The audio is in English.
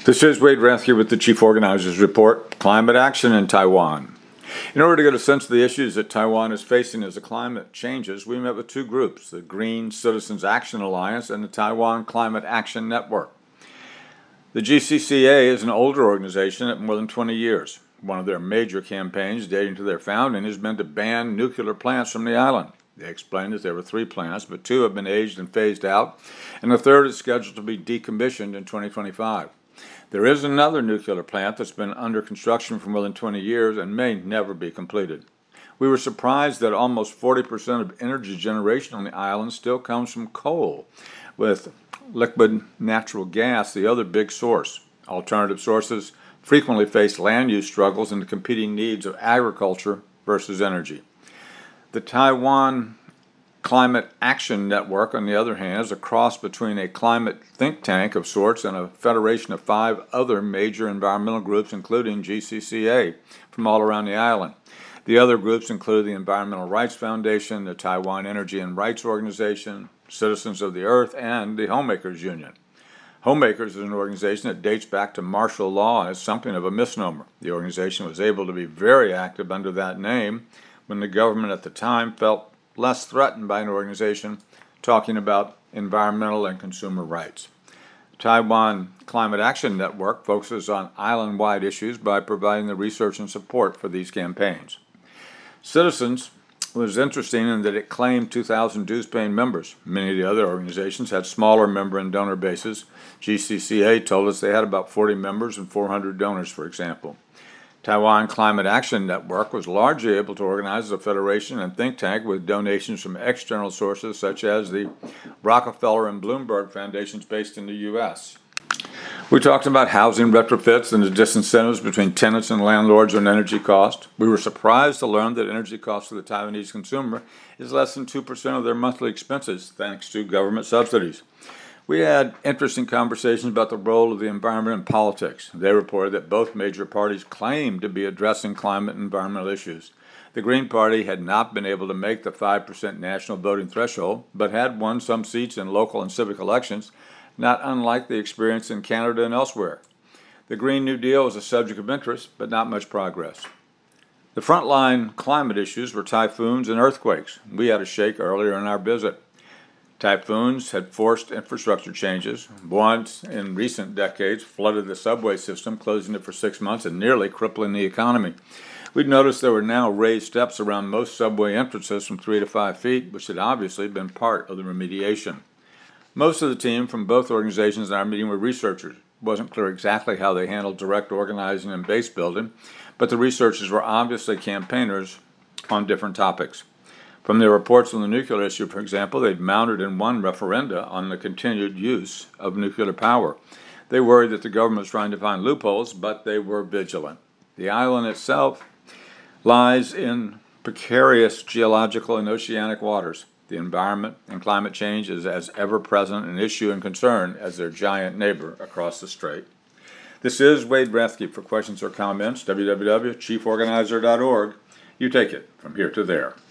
This is Wade Rathke with the Chief Organizer's Report, Climate Action in Taiwan. In order to get a sense of the issues that Taiwan is facing as the climate changes, we met with two groups, the Green Citizens Action Alliance and the Taiwan Climate Action Network. The GCCA is an older organization at more than 20 years. One of their major campaigns dating to their founding has been to ban nuclear plants from the island. They explained that there were 3 plants, but 2 have been aged and phased out, and the third is scheduled to be decommissioned in 2025. There is another nuclear plant that's been under construction for more than 20 years and may never be completed. We were surprised that almost 40% of energy generation on the island still comes from coal, with liquid natural gas the other big source. Alternative sources frequently face land use struggles and the competing needs of agriculture versus energy. The Taiwan Climate Action Network, on the other hand, is a cross between a climate think tank of sorts and a federation of 5 other major environmental groups, including GCCA, from all around the island. The other groups include the Environmental Rights Foundation, the Taiwan Energy and Rights Organization, Citizens of the Earth, and the Homemakers Union. Homemakers is an organization that dates back to martial law and is something of a misnomer. The organization was able to be very active under that name when the government at the time felt less threatened by an organization talking about environmental and consumer rights. Taiwan Climate Action Network focuses on island-wide issues by providing the research and support for these campaigns. Citizens was interesting in that it claimed 2,000 dues-paying members. Many of the other organizations had smaller member and donor bases. GCCA told us they had about 40 members and 400 donors, for example. Taiwan Climate Action Network was largely able to organize a federation and think tank with donations from external sources such as the Rockefeller and Bloomberg foundations based in the U.S. We talked about housing retrofits and the disincentives between tenants and landlords on energy cost. We were surprised to learn that energy cost for the Taiwanese consumer is less than 2% of their monthly expenses, thanks to government subsidies. We had interesting conversations about the role of the environment in politics. They reported that both major parties claimed to be addressing climate and environmental issues. The Green Party had not been able to make the 5% national voting threshold, but had won some seats in local and civic elections, not unlike the experience in Canada and elsewhere. The Green New Deal was a subject of interest, but not much progress. The frontline climate issues were typhoons and earthquakes. We had a shake earlier in our visit. Typhoons had forced infrastructure changes. Once in recent decades flooded the subway system, closing it for 6 months and nearly crippling the economy. We'd noticed there were now raised steps around most subway entrances from 3 to 5 feet, which had obviously been part of the remediation. Most of the team from both organizations in our meeting were researchers. It wasn't clear exactly how they handled direct organizing and base building, but the researchers were obviously campaigners on different topics. From their reports on the nuclear issue, for example, they'd mounted and won referenda on the continued use of nuclear power. They worried that the government was trying to find loopholes, but they were vigilant. The island itself lies in precarious geological and oceanic waters. The environment and climate change is as ever-present an issue and concern as their giant neighbor across the strait. This is Wade Rathke. For questions or comments, www.chieforganizer.org. You take it from here to there.